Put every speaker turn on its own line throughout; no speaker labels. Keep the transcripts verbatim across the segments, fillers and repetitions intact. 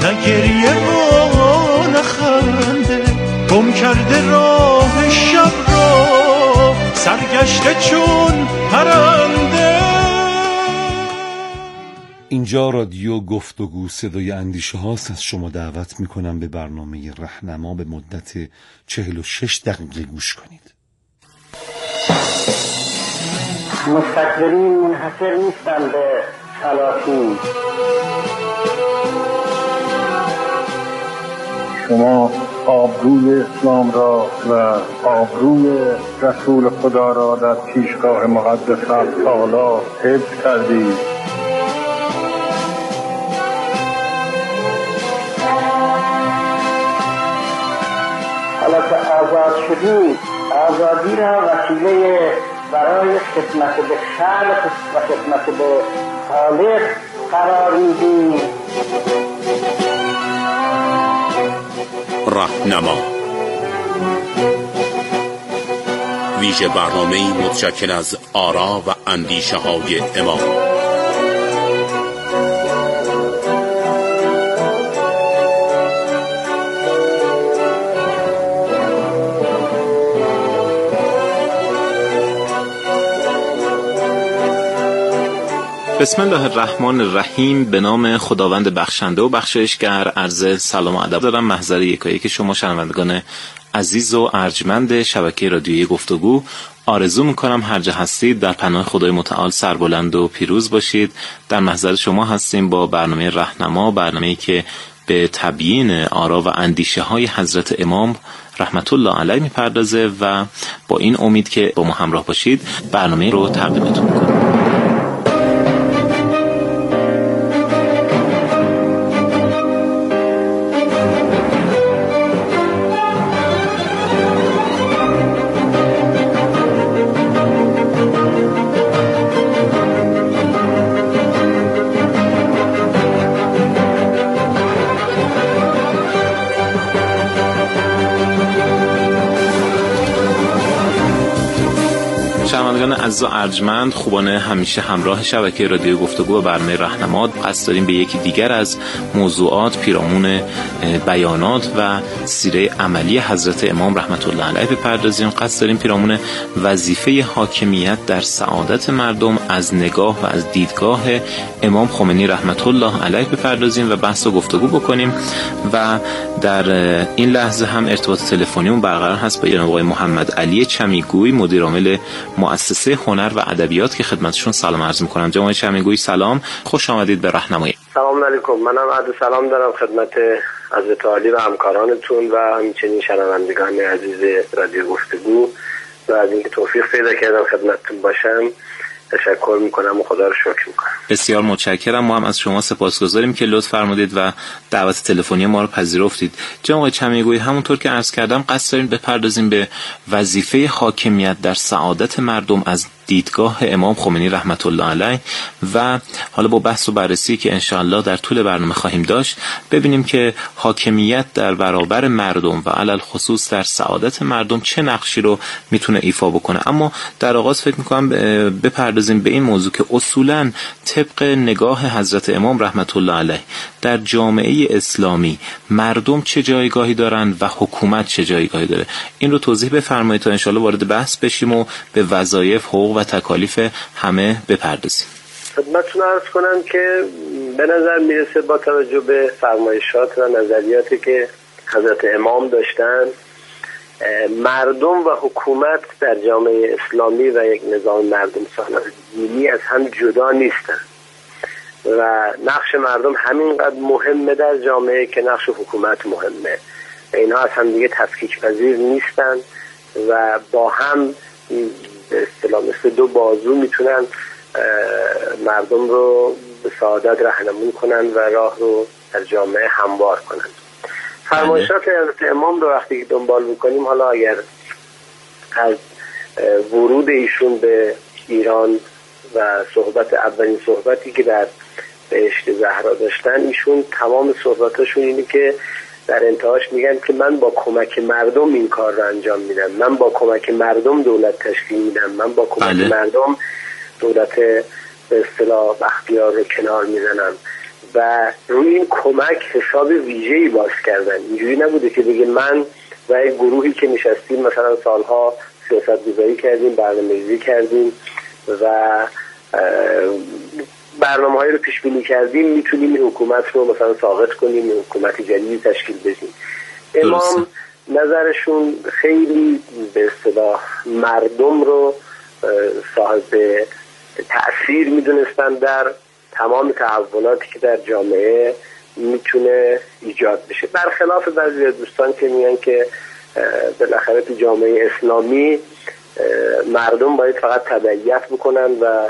نه گریه و نه خنده، گم کرده راه شب را سرگشته چون پرنده.
اینجا رادیو گفتگو صدای اندیشه هاست. از شما دعوت میکنم به برنامه رهنما به مدت چهل و شش دقیقه گوش کنید.
مستکبرین منحصر نیستند به سلاطین. شما آبروی اسلام را و آبروی رسول خدا را در پیشگاه مقدس تعالی حفظ کردید. حالا که آزاد شدید، آزادی را وسیله برای خدمت به خالق و خدمت به خالق قرار میدید.
رهنما ویژه برنامه‌ای متشکل از آرا و اندیشه های امام.
بسم الله الرحمن الرحیم. به نام خداوند بخشنده و بخشایشگر. عرض سلام و ادب دارم محضر یکایی که شما شنوندگان عزیز و ارجمند شبکه رادیویی گفتگو. آرزو میکنم هر جا هستید در پناه خدای متعال سربلند و پیروز باشید. در محضر شما هستیم با برنامه رهنما، برنامه‌ای که به تبیین آرا و اندیشه های حضرت امام رحمت الله علیه میپردازه و با این امید که با ما همراه باشید برنامه رو تقدیمتون میکنم. شنوندگان عزیز و ارجمند، خوبان همیشه همراه شبکه رادیو گفتگو و برنامه رهنما، قصد داریم به یکی دیگر از موضوعات پیرامون بیانات و سیره عملی حضرت امام رحمت الله علیه بپردازیم. قصد داریم پیرامون وظیفه حاکمیت در سعادت مردم از نگاه و از دیدگاه امام خمینی رحمت الله علیه بپردازیم و بحث و گفتگو بکنیم. و در این لحظه هم ارتباط تلفنیمون برقرار هست با جناب آقای محمد علی چمیگوی، مدیر عامل مؤسسه هنر و ادبیات که خدمتشون سلام عرض می‌کنم. جناب چمیگوی سلام، خوش آمدید به رهنمایی.
سلام علیکم. منم عرض سلام دارم خدمت حضرت عالی و همکارانتون و همچنین شنوندگان عزیز رادیو گفتگو و از اینکه توفیق پیدا کردم خدمتتون باشم تشکر میکنم و خدا رو شکر میکنم.
بسیار متشکرم. ما هم از شما سپاسگزاریم که لطف فرمودید و دعوت تلفنی ما رو پذیرفتید. جناب آقای چمیگوی، همونطور که عرض کردم قصد داریم بپردازیم به وظیفه حاکمیت در سعادت مردم از دیدگاه امام خمینی رحمت الله علیه و حالا با بحث و بررسی که انشاءالله در طول برنامه خواهیم داشت ببینیم که حاکمیت در برابر مردم و علل خصوص در سعادت مردم چه نقشی رو میتونه ایفا بکنه. اما در آغاز فکر میکنم بپردازیم به این موضوع که اصولاً طبق نگاه حضرت امام رحمت الله علیه در جامعه اسلامی مردم چه جایگاهی دارن و حکومت چه جایگاهی داره. این رو توضیح بفرمایید تا انشاءالله وارد بحث بشیم و به وظایف، حقوق و تکالیف همه بپردازیم.
خدمتتون عرض کنم که به نظر میرسه با توجه به فرمایشات و نظریاتی که حضرت امام داشتن، مردم و حکومت در جامعه اسلامی و یک نظام مردم سالار دینی از هم جدا نیستن و نقش مردم همینقدر مهمه در جامعه که نقش حکومت مهمه. اینها از هم دیگه تفکیک پذیر نیستن و با هم به اصطلاح مثل دو بازو میتونن مردم رو به سعادت راهنمایی کنن و راه رو در جامعه هموار کنن. فرمایشات حضرت امام رو وقتی دنبال میکنیم، حالا اگر از ورود ایشون به ایران و صحبت اولین صحبتی که در بهشت زهرا داشتن، ایشون تمام صحبتاشون اینه که در انتهاش میگن که من با کمک مردم این کار رو انجام میدم، من با کمک مردم دولت تشکیل میدم، من با کمک بله. مردم دولت به اصطلاح بختیار رو کنار میزنم. و روی این کمک حساب ویژه‌ای باز کردن. اینجوری نبوده که بگه من و یک گروهی که نشستیم مثلا سالها سیاست گذاری کردیم، برنامه‌ریزی کردیم و برنامه‌هایی رو پیش بینی کردیم میتونیم این حکومت رو مثلا ساقط کنیم، حکومت جدیدی تشکیل بدیم. امام نظرشون خیلی به اصطلاح مردم رو صاحب تأثیر میدونستن در تمام تحولاتی که در جامعه میتونه ایجاد بشه، برخلاف بعضی دوستان که میگن که بالاخره تو جامعه اسلامی مردم باید فقط تبعیت بکنن و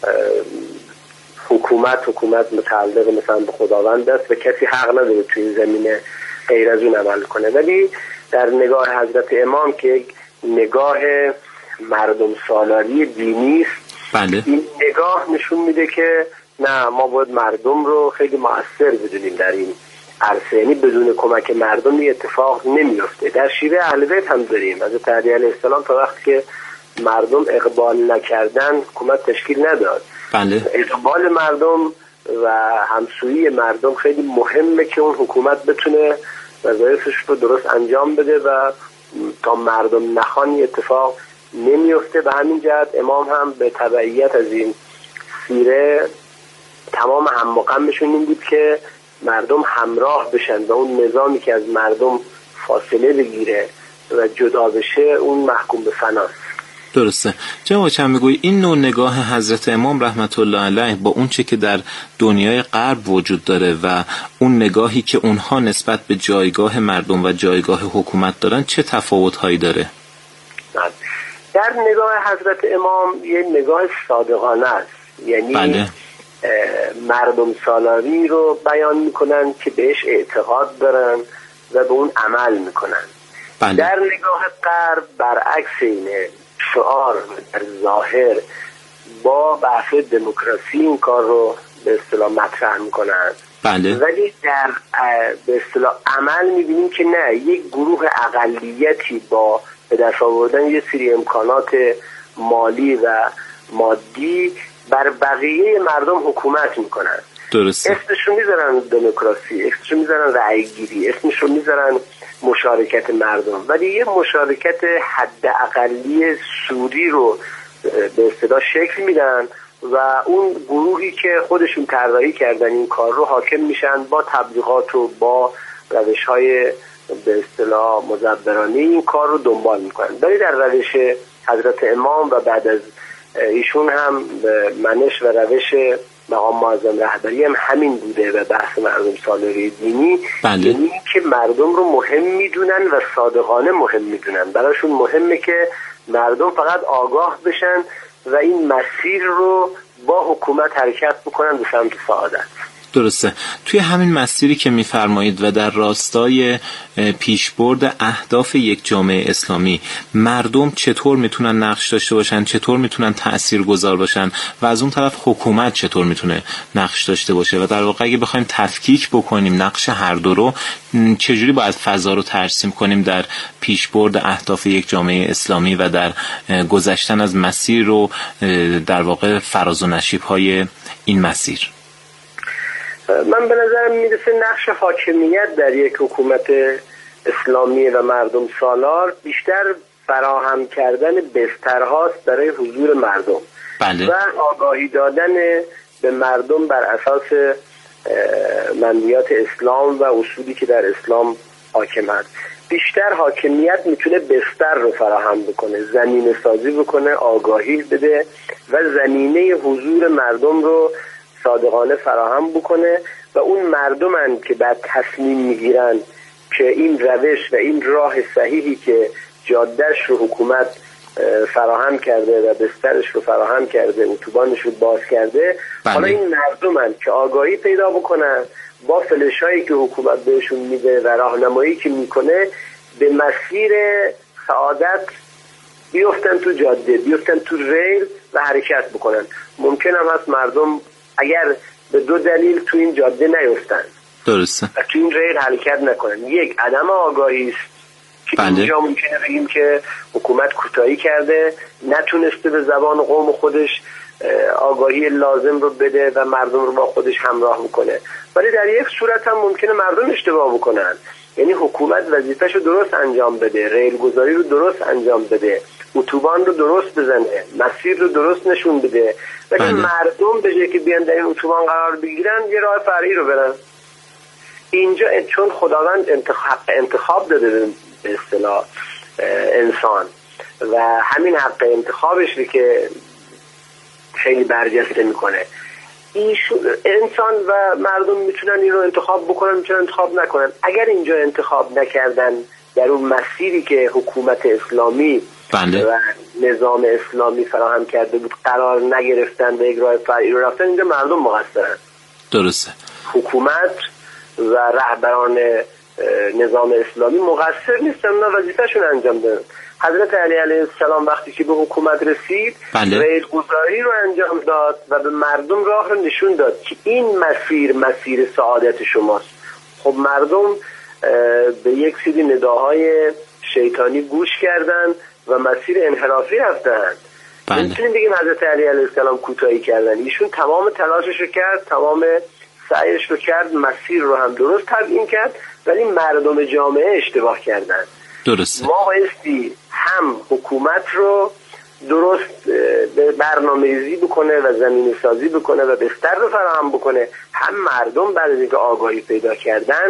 حکومت حکومت متعلق مثلا به خداوند است و کسی حق نداره توی این زمینه غیر از اون عمل کنه. ولی در نگاه حضرت امام که یک نگاه مردم سالاری دینی است،
بله.
این نگاه نشون میده که نه، ما باید مردم رو خیلی مؤثر بدونیم در این عرصه، یعنی بدون کمک مردم این اتفاق نمیفته. در شیوه اهل بیت هم داریم، حضرت علی علیه السلام تا وقتی که مردم اقبال نکردن حکومت تشکیل نداد.
بله.
اقبال مردم و همسویی مردم خیلی مهمه که اون حکومت بتونه وظایفش رو درست انجام بده و تا مردم نخوان اتفاق نمیفته. به همین جهت امام هم به تبعیت از این سیره تمام هم مقامشون این بود که مردم همراه بشن و اون نظامی که از مردم فاصله بگیره و جدا بشه اون محکوم به فناست.
درسته. جناب چمیگویی این نوع نگاه حضرت امام رحمت الله علیه با اون چه که در دنیای غرب وجود داره و اون نگاهی که اونها نسبت به جایگاه مردم و جایگاه حکومت دارن چه تفاوت‌هایی داره؟
در نگاه حضرت امام یه نگاه صادقانه است، یعنی
بله.
مردم سالاری رو بیان میکنن که بهش اعتقاد دارن و به اون عمل میکنن.
بله.
در نگاه غرب برعکس اینه، شعار در ظاهر با بحث دموکراسی این کار رو به اصطلاح مطرح میکنن.
بله.
ولی در به اصطلاح عمل میبینیم که نه، یک گروه اقلیتی با به دست آوردن یه سری امکانات مالی و مادی بر بقیه مردم حکومت میکنن.
درسته.
اسمشو میذارن دموکراسی، اسمشو میذارن رأی گیری، اسمشو میذارن مشارکت مردم، ولی یه مشارکت حداقلی سوری رو به اصطلاح شکل میدن و اون گروهی که خودشون طراحی کردن این کار رو حاکم میشن با تبلیغات و با روش‌های به اصطلاح مزبرانه این کار رو دنبال میکنن. ولی در روش حضرت امام و بعد از ایشون هم منش و روش مقام معظم رهبری هم همین بوده و بحث مردم سالاری دینی.
بله.
یعنی که مردم رو مهم میدونن و صادقانه مهم میدونن. براشون مهمه که مردم فقط آگاه بشن و این مسیر رو با حکومت حرکت بکنن به سمت سعادت.
درسته. توی همین مسیری که می‌فرمایید و در راستای پیشبرد اهداف یک جامعه اسلامی، مردم چطور میتونن نقش داشته باشن، چطور میتونن تاثیرگذار باشن و از اون طرف حکومت چطور میتونه نقش داشته باشه و در واقع اگه بخوایم تفکیک بکنیم نقش هر دو رو، چجوری باید فضا رو ترسیم کنیم در پیشبرد اهداف یک جامعه اسلامی و در گذشتن از مسیر رو در واقع فراز و نشیب‌های این مسیر؟
من به نظرم میرسه نقش حاکمیت در یک حکومت اسلامی و مردم سالار بیشتر فراهم کردن بسترهاست برای حضور مردم.
بله.
و آگاهی دادن به مردم بر اساس منویات اسلام و اصولی که در اسلام حاکم هست. بیشتر حاکمیت میتونه بستر رو فراهم بکنه، زمینه سازی بکنه، آگاهی بده و زمینه حضور مردم رو صادقانه فراهم بکنه و اون مردمن که بعد تصمیم میگیرن که این روش و این راه صحیحی که جادهش رو حکومت فراهم کرده و بسترش رو فراهم کرده، اتوبانش رو باز کرده.
بله.
حالا این مردمن که آگاهی پیدا بکنن با فلشایی که حکومت بهشون میده و راهنمایی که میکنه به مسیر سعادت بیفتن تو جاده، بیفتن تو ریل و حرکت بکنن. ممکن هم هست مردم اگر به دو دلیل تو این جاده نیفتن،
درسته،
و تو این ریل حرکت نکنن. یک، عدم آگاهی است که
بله.
اینجا ممکنه بگیم که حکومت کوتاهی کرده، نتونسته به زبان قوم خودش آگاهی لازم رو بده و مردم رو با خودش همراه بکنه. ولی در یک صورت هم ممکنه مردم اشتباه بکنن، یعنی حکومت وظیفه‌ش رو درست انجام بده، ریلگذاری رو درست انجام بده، اتوبان رو درست بزنه، مسیر رو درست نشون بده، ولی
بله.
مردم به جای که بیان در این اتوبان قرار بگیرن یه راه فرعی رو برن. اینجا چون خداوند انتخاب انتخاب داده به اصطلاح انسان و همین حق انتخابش که خیلی برجسته میکنه، انسان و مردم میتونن این رو انتخاب بکنن، میتونن انتخاب نکنن. اگر اینجا انتخاب نکردن در اون مسیری که حکومت اسلامی
بله.
و نظام اسلامی فراهم کرده بود قرار نگرفتن و یک راه فرعی رو رفتن، اینجا مردم مقصرن.
درسته.
حکومت و رهبران نظام اسلامی مقصر نیستن، اونا وظیفه‌شون انجام دادن. حضرت علی علیه السلام وقتی که به حکومت رسید
بله.
ریلگذاری رو انجام داد و به مردم راه رو نشون داد که این مسیر مسیر سعادت شماست. خب مردم به یک سری نداهای شیطانی گوش کردن و مسیر انحرافی رفتن.
بله.
نمیتونیم بگیم حضرت علی علیه السلام کوتاهی کردن، ایشون تمام تلاشش رو کرد، تمام سعیش رو کرد، مسیر رو هم درست تبیین کرد، ولی مردم جامعه اشتباه کردن.
درسته.
ما بایستی هم حکومت رو درست برنامه‌ریزی بکنه و زمینه سازی بکنه و بستر رو فراهم بکنه، هم مردم بعد از اینکه آگاهی پیدا کردن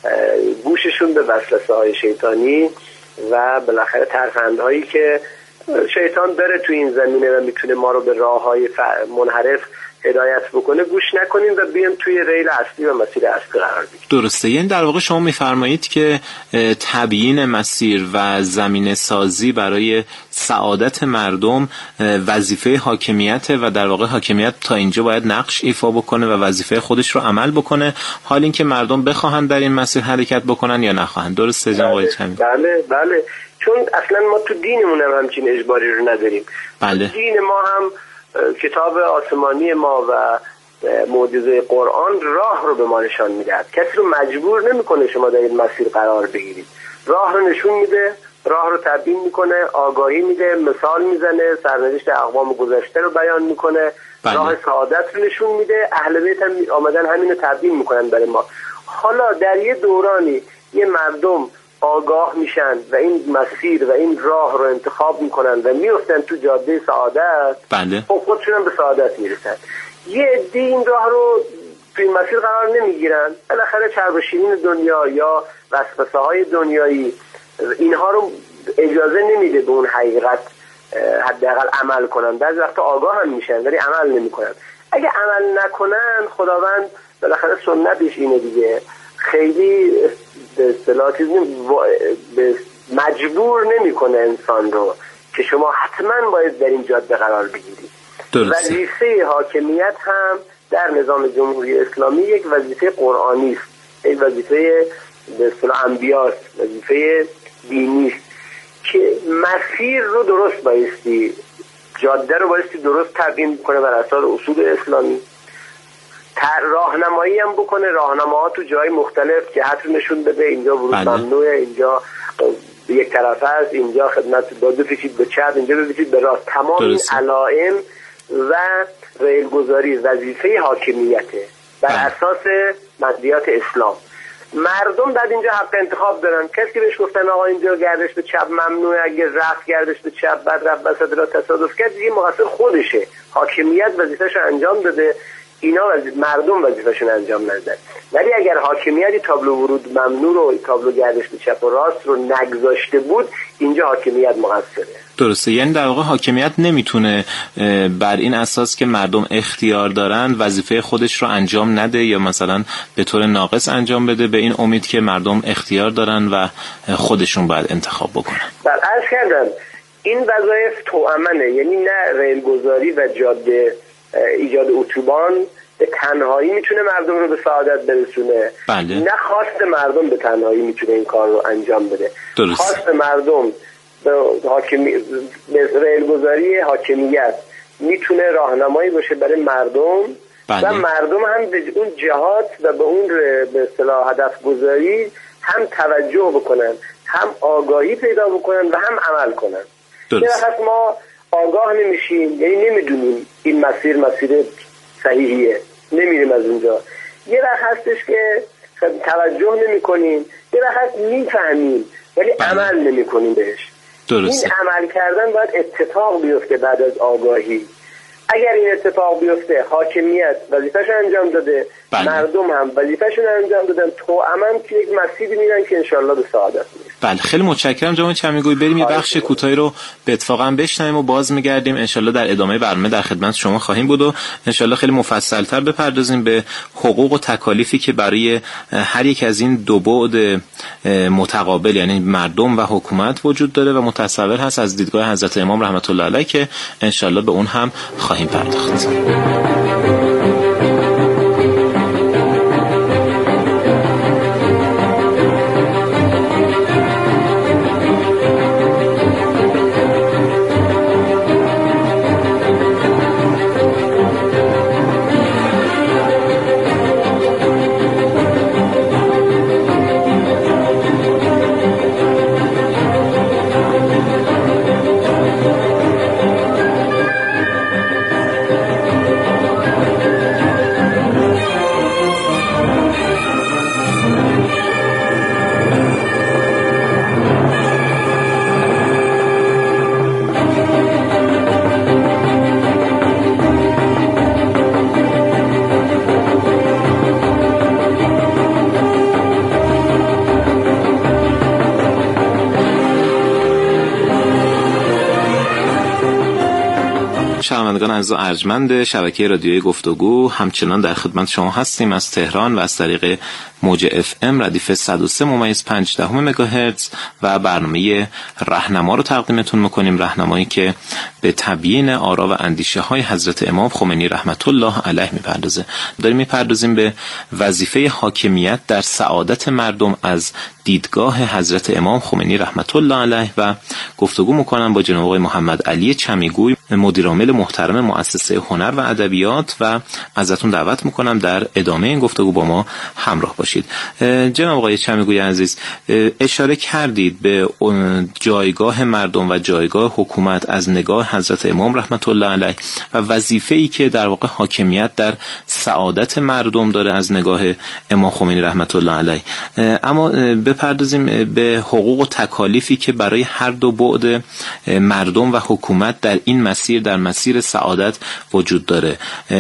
گوششون به وسوسه های شیطانی و بالاخره ترفندهایی که شیطان داره تو این زمینه و میتونه ما رو به راه‌های منحرف هدایت بکنه گوش نکنیم و بیان توی ریل اصلی و مسیر اصلی قرار بگیریم.
درسته. یعنی در واقع شما میفرمایید که تبیین مسیر و زمینه سازی برای سعادت مردم وظیفه حاکمیت و در واقع حاکمیت تا اینجا باید نقش ایفا بکنه و وظیفه خودش رو عمل بکنه، حال اینکه مردم بخواهن در این مسیر حرکت بکنن یا نخواهن. درسته جناب آقای چمی؟
بله بله، چون اصلا ما تو دینمون هم همچین اجباری رو نداریم.
بله.
دین ما هم کتاب آسمانی ما و معجزه قرآن راه رو به ما نشان میده. کسی رو مجبور نمیکنه شما در این مسیر قرار بگیرید، راه رو نشون میده، راه رو تبیین میکنه، آگاهی میده، مثال میزنه، سرنوشت اقوام گذشته رو بیان میکنه. بله. راه سعادت رو نشون میده. اهل بیت هم آمدن همین رو تبیین میکنن برای ما. حالا در یه دورانی یه مردم آگاه میشن و این مسیر و این راه رو انتخاب میکنن و میفتن تو جاده سعادت.
بله.
خب خودشون هم به سعادت میرسن. یه عده این راه رو تو این مسیر قرار نمیگیرن، بالاخره چرب و شیرین دنیا یا وسوسه های دنیایی اینها رو اجازه نمیده به اون حقیقت حداقل عمل کنن. بعضی وقتا آگاه هم میشن ولی عمل نمیکنن. اگه عمل نکنن خداوند بالاخره سنتش اینه دیگه، خیلی به اصطلاح مجبور نمیکنه انسان رو که شما حتما باید در این جاده قرار بگیرید. وظیفه حاکمیت هم در نظام جمهوری اسلامی یک وظیفه قرآنی است، یک وظیفه به اصطلاح انبیاست، وظیفه دینی است که مسیر رو درست بایستی، جاده رو بایستی درست تبیین کنه بر اساس اصول اسلامی، راهنمایی هم بکنه، راهنماها تو جای مختلف جهت رو نشون بده، اینجا ورود ممنوعه، اینجا یک طرفه است، اینجا خدمت باید بپیچید به چپ، اینجا بپیچید به راست. تمام این علائم و ریلگذاری وظیفه حاکمیته بر اساس مدیات اسلام. مردم بعد اینجا حق انتخاب دارن. کسی که بهش گفتن آقا اینجا گردش به چپ ممنوعه، اگه رفت گردش به چپ بعد رفت وسط را تصادف کرد، دیگه مقصر خودشه. حاکمیت وظیفه‌ش رو انجام داده، اینا وظیفه مردم وظیفه‌شون انجام ندادن. ولی اگر حاکمیتی تابلو ورود ممنوع رو، تابلو گردش به چپ و راست رو نگذاشته بود، اینجا حاکمیت مقصره.
درسته. یعنی در واقع حاکمیت نمیتونه بر این اساس که مردم اختیار دارن وظیفه خودش رو انجام نده یا مثلا به طور ناقص انجام بده به این امید که مردم اختیار دارن و خودشون باید انتخاب بکنن.
بله، عرض کردم این وظایف توأمنه، یعنی نه ریلگذاری و جاده ایجاد اتوبان به تنهایی میتونه مردم رو به سعادت برسونه.
بله.
نه خواست مردم به تنهایی میتونه این کار رو انجام بده.
درست.
خواست مردم به حاکمی... به ریلگذاری حاکمیت میتونه راهنمایی باشه برای مردم. بله. و مردم هم به اون جهات و به اون به اصطلاح هدف گذاری هم توجه بکنن، هم آگاهی پیدا بکنن و هم عمل کنن. یه وقت ما آگاه نمیشیم، یعنی نمیدونیم این مسیر مسیر صحیحیه، نمیریم از اونجا. یه وقت هستش که توجه نمی کنیم، یه وقت هست میفهمیم ولی عمل نمی کنیم بهش. درسته. این عمل کردن باید اتفاق بیفته بعد از آگاهی. اگر این اتفاق بیفته حاکمیت وظیفه‌شو انجام داده، بله. مردم هم وظیفه‌شون انجام دادن، توأماً که یک مسیری میرن که انشالله به سعادت میرسن.
بله خیلی متشکرم جناب چمیگویی. بریم یه بخش کوتاهی رو به اتفاقا بشنویم و باز میگردیم. انشالله در ادامه برنامه در خدمت شما خواهیم بود و انشالله خیلی مفصل‌تر بپردازیم به حقوق و تکالیفی که برای هر یک از این دو بعد متقابل یعنی مردم و حکومت وجود داره و متصور هست از دیدگاه حضرت امام رحمت الله علیه که انشالله به اون هم خواهیم پرداخت. شنوندگان عزیز و ارجمند شبکه رادیویی گفتگو، همچنان در خدمت شما هستیم از تهران و از طریق موج اف ام ردیف صد و سه ممیز پنج دهم مگاهرتز و برنامه راهنما رو تقدیمتون میکنیم. راهنمایی که به تبیین آرا و اندیشه های حضرت امام خمینی رحمت الله علیه میپردازه. داریم میپردازیم به وظیفه حاکمیت در سعادت مردم از دیدگاه حضرت امام خمینی رحمت الله علیه و گفتگو میکنم با جناب آقای محمد علی چمیگوی، مدیر عامل محترم مؤسسه هنر و ادبیات، و ازتون دعوت میکنم در ادامه این گفتگو با ما همراه باشید. جناب آقای چمیگوی عزیز، اشاره کردید به جایگاه مردم و جایگاه حکومت از نگاه حضرت امام رحمت الله علیه و وظیفه‌ای که در واقع حاکمیت در سعادت مردم داره از نگاه امام خمینی رحمت الله علیه. اما بپردازیم به حقوق و تکالیفی که برای هر دو بعد مردم و حکومت در این مسیر، در مسیر سعادت وجود داره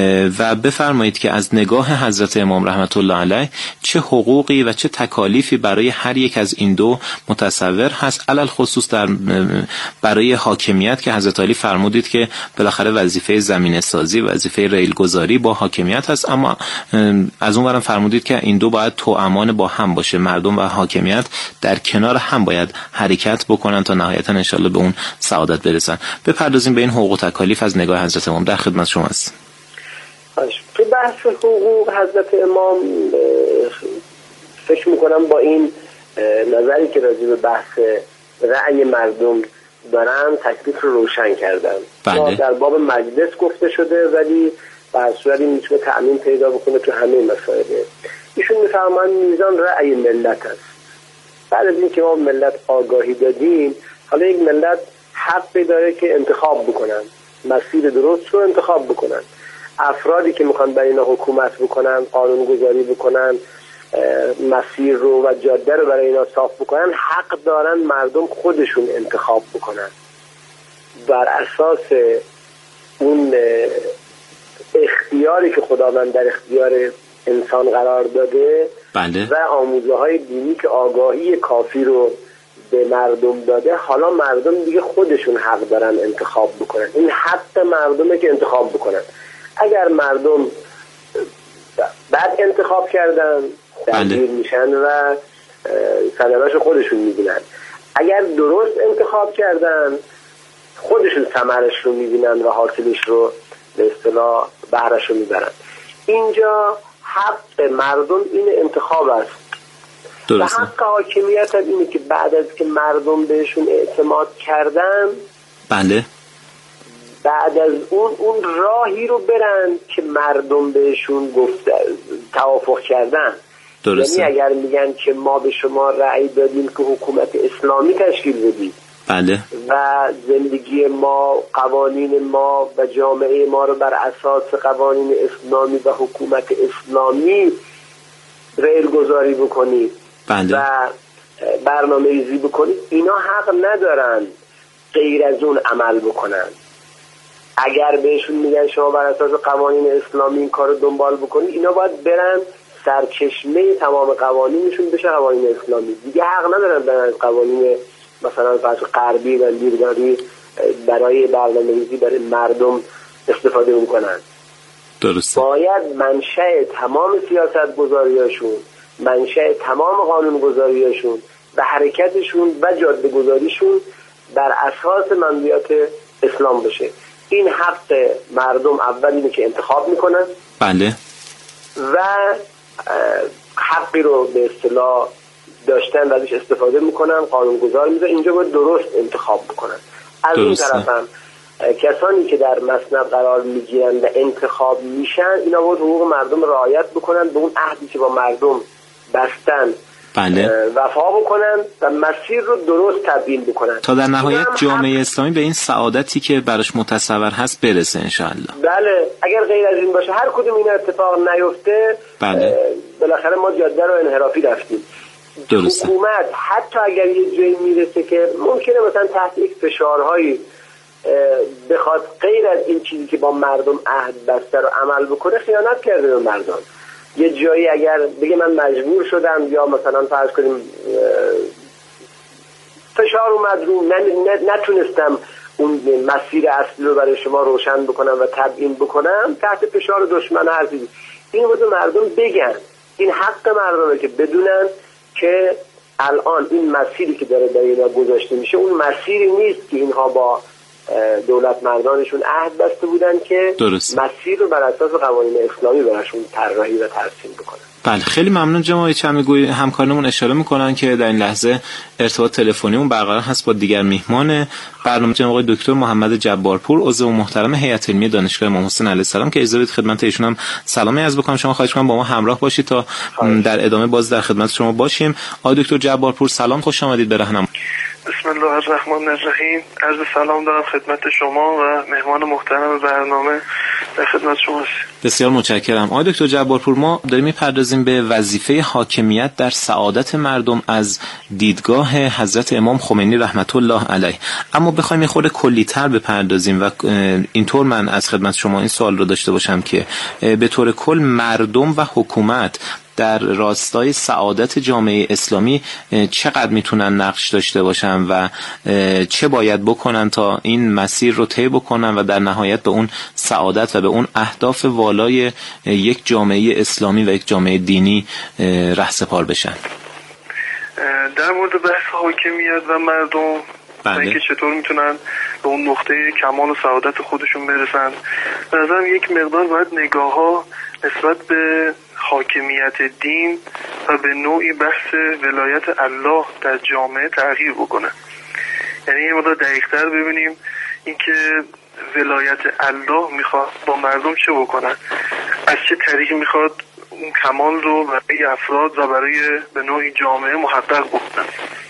و بفرمایید که از نگاه حضرت امام رحمت الله علیه چه حقوقی و چه تکالیفی برای هر یک از این دو متصور هست، علل خصوص در برای حاکمیت که حضرت علی فرمودید که بالاخره وظیفه زمینه سازی، وظیفه ریل گذاری با حاکمیت هست، اما از اون ورم فرمودید که این دو باید توامان با هم باشه، مردم و حاکمیت در کنار هم باید حرکت بکنن تا نهایتا انشالله به اون سعادت برسن. بپردازیم به این حقوق و تکالیف از نگاه حضرت امام. در خدمت شما هستیم.
تو بحث حقوق حضرت امام فکر میکنم با این نظری که راجع به بحث رأی مردم دارن تکلیف رو روشن کردن. بله. در باب مجلس گفته شده ولی به هر صورتی میتونه تأمین پیدا بکنه تو همه مسائل. ایشون میفرمان میزان رأی ملت هست. بعد از اینکه ما ملت آگاهی دادیم، حالا یک ملت حقی داره که انتخاب بکنن، مسیر درست رو انتخاب بکنن. افرادی که میخوان برای اینا حکومت بکنن، قانون گذاری بکنن، مسیر رو و جاده رو برای اینا صاف بکنن، حق دارن مردم خودشون انتخاب بکنن بر اساس اون اختیاری که خداوند در اختیار انسان قرار داده. بله. و آموزه های دینی که آگاهی کافی رو به مردم داده. حالا مردم دیگه خودشون حق دارن انتخاب بکنن. این حق مردمه که انتخاب بکنن. اگر مردم بعد انتخاب کردن درگیر میشن و صدمه‌اش خودشون میبینن. اگر درست انتخاب کردن خودشون ثمرش رو میبینن و حاصلش رو به اصطلاح بهرش رو میبرن. اینجا حق مردم این انتخاب است. درسته. و حق حاکمیت هم اینه که بعد از که مردم بهشون اعتماد کردن، بله، بعد از اون اون راهی رو برن که مردم بهشون گفت توافق کردن. درسته. یعنی اگر میگن که ما به شما رأی دادیم که حکومت اسلامی تشکیل بدید، بله، و زندگی ما، قوانین ما و جامعه ما رو بر اساس قوانین اسلامی و حکومت اسلامی ریل گذاری بکنید
بله.
و برنامه ریزی بکنید، اینا حق ندارن غیر از اون عمل بکنن. اگر بهشون میگن شما بر اساس قوانین اسلامی این کار رو دنبال بکنید، اینا باید برن سرچشمه تمام قوانینشون بشه قوانین اسلامی. دیگه حق ندارن برن قوانین مثلا فرض غربی و لیبرالی برای برنامه‌ریزی برای مردم استفاده میکنن.
درسته.
باید منشأ تمام سیاست گذاریاشون، منشأ تمام قانون گذاریاشون و حرکتشون و جاده گذاریشون بر اساس منبعات اسلام بشه. این حق مردم اول اینه که انتخاب میکنن.
بله.
و حقی رو به اصطلاح داشتن و ازش استفاده میکنن، قانون گذار میذارن، اینجا باید درست انتخاب بکنن. از این طرف هم کسانی که در مسند قرار میگیرن و انتخاب میشن، اینا باید حقوق مردم رعایت بکنن، به اون عهدی که با مردم بستن
بله.
وفا بکنن و مسیر رو درست تبیین بکنن
تا در نهایت جامعه اسلامی به این سعادتی که براش متصور هست برسه انشاءالله.
بله. اگر غیر از این باشه، هر کدوم این اتفاق نیفته،
بله.
بالاخره ما جاده رو انحرافی رفتیم.
درسته.
حکومت حتی اگر یه جایی میرسه که ممکنه مثلا تحت یک فشارهایی بخواد غیر از این چیزی که با مردم عهد بسته رو عمل بکنه، خیانت کرده به مردم. یه جایی اگر بگه من مجبور شدم یا مثلا فرض کنیم فشار اومد رو نتونستم اون مسیر اصلی رو برای شما روشن بکنم و تبیین بکنم، تحت فشار دشمن هستی، این بود مردم بگن. این حق مردمه که بدونن که الان این مسیری که داره در اینا گذاشته میشه اون مسیری نیست که اینها با دولت مردانشون عهد بسته بودن که
درست.
مسیر رو بر اساس قوانین اسلامی براشون طراحی و ترسیم بکنن.
بله خیلی ممنون. جناب چمیگویی همکارانمون اشاره میکنن که در این لحظه ارتباط تلفنیمون برقرار هست با دیگر میهمان برنامه، جناب آقای دکتر محمد جبارپور، عضو محترم هیئت علمی دانشگاه امام حسین علیه السلام، که اجازه بدید خدمت ایشون هم سلامی عرض بکنم. شما خواهش می‌کنم با ما همراه باشید تا خواهش. در ادامه باز در خدمت شما باشیم. آقای دکتر جبارپور سلام، خوش آمدید به راهنمایی.
بسم الله الرحمن الرحیم. عرض سلام دارم خدمت شما و مهمان محترم برنامه، در خدمت شما هستم.
بسیار متشکرم. آقای دکتر جبارپور، ما داریم می‌پردازیم به وظیفه حاکمیت در سعادت مردم از دیدگاه حضرت امام خمینی رحمت الله علیه، اما بخوایم یه خورده کلی‌تر بپردازیم و اینطور من از خدمت شما این سوال رو داشته باشم که به طور کل مردم و حکومت در راستای سعادت جامعه اسلامی چقدر میتونن نقش داشته باشن و چه باید بکنن تا این مسیر رو طی بکنن و در نهایت به اون سعادت و به اون اهداف والای یک جامعه اسلامی و یک جامعه دینی رهسپار بشن؟
در مورد بحث حاکمیت و مردم
بله.
و اینکه چطور میتونن به اون نقطه کمال و سعادت خودشون برسن، به نظرم یک مقدار باید نگاه ها نسبت به حاکمیت دین و به نوعی بحث ولایت الله در جامعه تغییر بکنه. یعنی یه مقدار دقیق‌تر ببینیم اینکه ولایت الله میخواد با مردم چه بکنن، از چه طریقی میخواد اون کمال رو برای افراد و برای به نوعی جامعه محقق بکنن.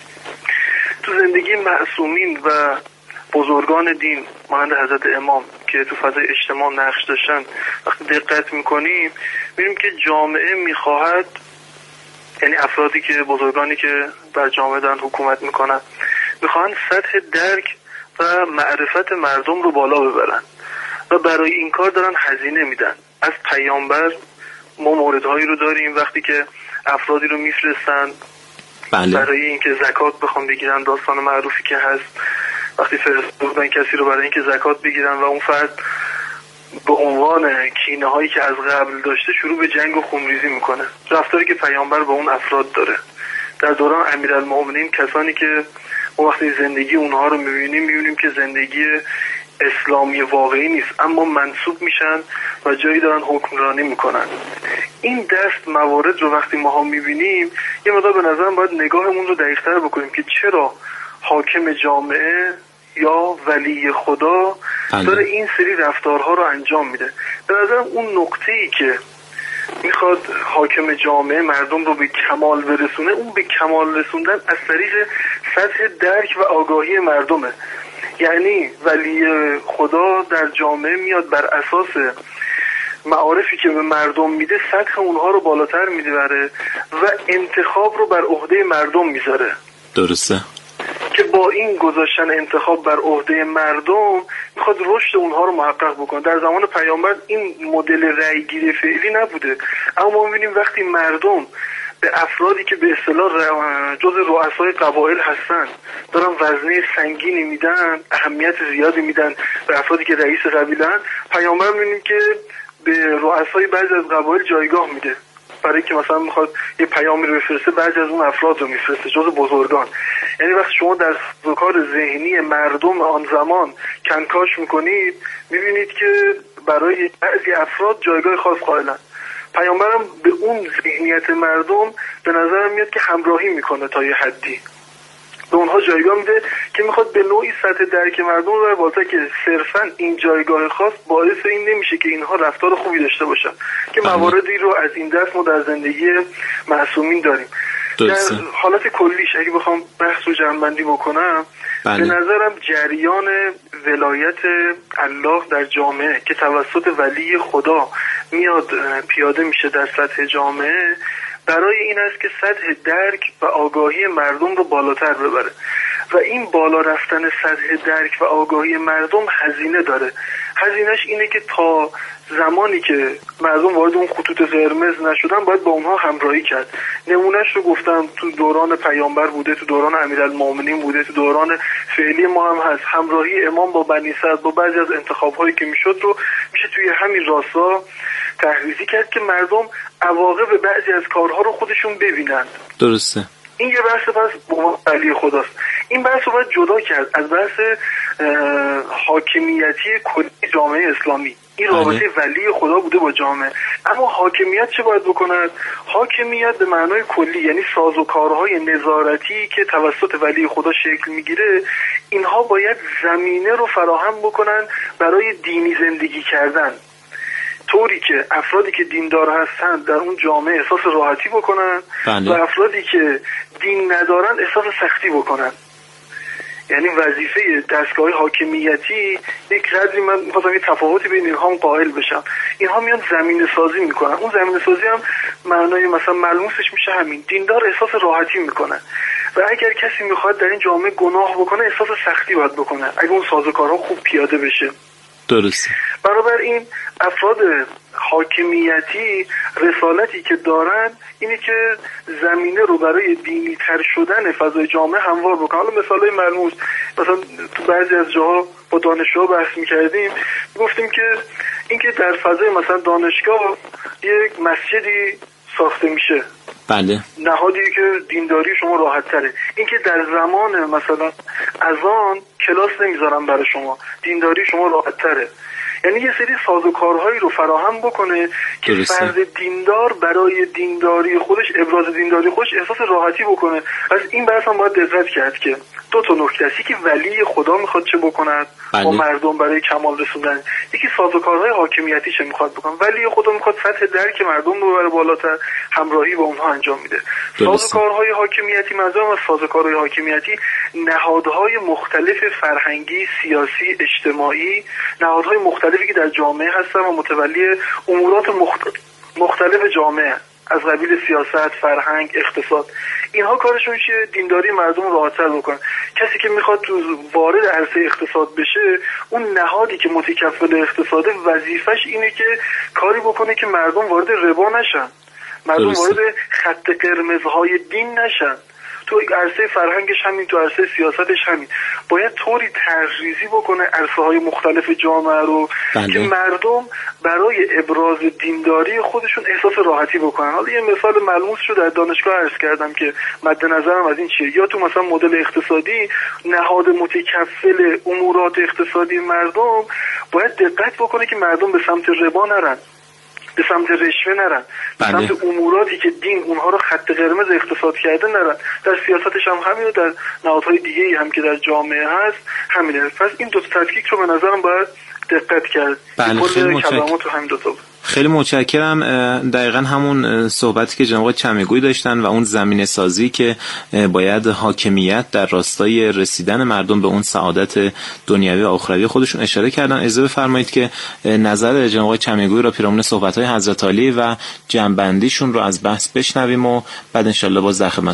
تو زندگی معصومین و بزرگان دین مانند حضرت امام که تو فضای اجتماع نقش داشتن، وقتی دقت میکنیم میبینیم که جامعه میخواهد، یعنی افرادی که بزرگانی که بر جامعه دارن حکومت میکنن، میخواهند سطح درک و معرفت مردم رو بالا ببرن و برای این کار دارن هزینه میدن. از پیامبر ما موردهایی رو داریم وقتی که افرادی رو میفرستن
بله.
برای اینکه زکات بخوام بگیرن، داستان معروفی که هست وقتی فرستادن کسی رو برای اینکه زکات بگیرن و اون فرد به عنوان کینه هایی که از قبل داشته شروع به جنگ و خونریزی میکنه، رفتاری که پیامبر با اون افراد داره. در دوران امیرالمومنین کسانی که ما وقتی زندگی اونها رو میبینیم میبینیم که زندگی اسلامی واقعی نیست، اما منسوب میشن و جایی دارن حکمرانی میکنن. این دست موارد رو وقتی ما ها میبینیم یه مقدار به نظرم باید نگاهمون رو دقیق‌تر بکنیم که چرا حاکم جامعه یا ولی خدا داره این سری رفتارها رو انجام میده. به نظرم اون نقطه‌ای که میخواد حاکم جامعه مردم رو به کمال برسونه، اون به کمال رسوندن از طریق سطح درک و آگاهی مردمه. یعنی ولی خدا در جامعه میاد بر اساس معارفی که به مردم میده سطح اونها رو بالاتر میبره و انتخاب رو بر عهده مردم میذاره.
درسته.
که با این گذاشتن انتخاب بر عهده مردم میخواد رشد اونها رو محقق بکنه. در زمان پیامبر این مدل رأی گیری فعلی نبوده، اما ما میبینیم وقتی مردم به افرادی که به اصطلاح جز رؤسای قبایل هستن دارن وزنه سنگینی میدن، اهمیت زیادی میدن به افرادی که رئیس قبیله هستن، پیامبر میبینیم که به رؤسای بعضی از قبایل جایگاه میده برای که مثلا میخواد یه پیامی رو بفرسته، بعضی از اون افراد رو میفرسته جز بزرگان. یعنی وقتی شما در ذکار ذهنی مردم آن زمان کنکاش میکنید میبینید که برای بعضی افراد جایگاه خاص قائلن. پیامبرم به اون ذهنیت مردم به نظر میاد که همراهی میکنه تا یه حدی، به اونها جایگاه میده که میخواد به نوعی سطح درک مردم رو بر بالاتر، که صرفا این جایگاه خاص باعث این نمیشه که اینها رفتار خوبی داشته باشن که مواردی رو از این دست ما در زندگی معصومین داریم.
درسته.
در حالت کلیش اگه بخوام بحث رو جمع‌بندی بکنم، بله. به نظرم جریان ولایت الله در جامعه که توسط ولی خدا میاد پیاده میشه در سطح جامعه برای این است که سطح درک و آگاهی مردم رو بالاتر ببره و این بالا رفتن سطح درک و آگاهی مردم هزینه داره. هزینهش اینه که تا زمانی که مردم وارد اون خطوط قرمز نشدن باید با اونها همراهی کرد. نمونهش رو گفتم، تو دوران پیامبر بوده، تو دوران امیرالمومنین بوده، تو دوران فعلی ما هم هست. همراهی امام با بنی سعد با بعضی از انتخاب‌هایی که میشد رو میشه توی همین راستا تحریزی کرد که مردم عواقب بعضی از کارها رو خودشون ببینند.
درسته. این
یه بحث بحث با ولی خداست. این بحث رو باید جدا کرد از بحث حاکمیتی کلی جامعه اسلامی. این رابطه ولی خدا بوده با جامعه، اما حاکمیت چه باید بکند؟ حاکمیت به معنای کلی، یعنی سازوکارهای نظارتی که توسط ولی خدا شکل میگیره، اینها باید زمینه رو فراهم بکنن برای دینی زندگی کردن، طوری که افرادی که دیندار هستند در اون جامعه احساس راحتی بکنن و افرادی که دین ندارن احساس سختی بکنن. یعنی وظیفه دستگاه حاکمیتی یک قدری، من می‌خواستم یه تفاوتی بین اینها هم قائل بشم، اینها میان زمینه سازی میکنن. اون زمینه سازی هم معنای مثلا ملموسش میشه همین، دیندار احساس راحتی میکنن و اگر کسی میخواد در این جامعه گناه بکنه احساس سختی باید بکنه اگه اون سازوکارها خوب پیاده بشه.
درسته.
برابر این افراد حاکمیتی رسالتی که دارن اینه که زمینه رو برای دینی تر شدن فضای جامعه هموار بکنن. حالا مثالای ملموس، مثلا تو بعضی از جاها با دانشجوها بحث می‌کردیم، گفتیم که اینکه در فضای مثلا دانشگاه یک مسجدی ساخته میشه،
بله،
نهادی که دینداری شما راحت تره. اینکه در زمان مثلا اذان کلاس نمیذارن برای شما، دینداری شما راحت تره. یعنی یه سری سازوکارهایی رو فراهم بکنه که فرد دیندار برای دینداری خودش، ابراز دینداری خودش احساس راحتی بکنه. از این بحث هم باید دقت کرد که دو تا نکته است، که ولی خدا میخواد چه بکند با مردم برای کمال رسوندن، یکی سازوکارهای حاکمیتی چه میخواد بکنه. ولی خدا میخواد سطح درک مردم رو ببره بالاتر، همراهی با اونها انجام میده. سازوکارهای حاکمیتی، منظورم از سازوکارهای حاکمیتی نهادهای مختلف فرهنگی، سیاسی، اجتماعی، نهادهای مختلفی که در جامعه هستن و متولی امورات مختلف جامعه از قبیل سیاست، فرهنگ، اقتصاد. اینها کارشون چیه؟ دینداری مردم رو راحت‌تر بکنن. کسی که میخواد تو وارد عرصه اقتصاد بشه، اون نهادی که متکفل اقتصاده وظیفش اینه که کاری بکنه که مردم وارد ربا نشن، مردم وارد خط قرمزهای دین نشن. تو عرصه فرهنگش همین، تو عرصه سیاستش همین. باید طوری تغذیه بکنه عرصه های مختلف جامعه رو بله. که مردم برای ابراز دینداری خودشون احساس راحتی بکنن. حالا یه مثال ملموس رو در دانشگاه عرض کردم که مد نظرم از این چیه. یا تو مثلا مدل اقتصادی، نهاد متکفل امورات اقتصادی مردم باید دقت بکنه که مردم به سمت ربا نرن، به سمت رشوه نرن، به سمت اموراتی که دین اونها رو خط قرمز اقتصاد کرده نرن. در سیاستش هم همین و در نهادهای دیگه‌ای هم که در جامعه هست همینه. پس این دو تا تفکیک رو به نظرم باید دقت کرد.
بله، خیلی متشکرم.
تو همین دو تا
خیلی متشکرم. دقیقاً همون صحبتی که جناب چمیگوی داشتن و اون زمینه سازی که باید حاکمیت در راستای رسیدن مردم به اون سعادت دنیوی و اخروی خودشون اشاره کردن. اجازه بفرمایید که نظر جناب چمیگوی را پیرامون صحبت‌های حضرت علی و جنبندیشون رو از بحث بشنویم و بعد انشالله باز در خدمت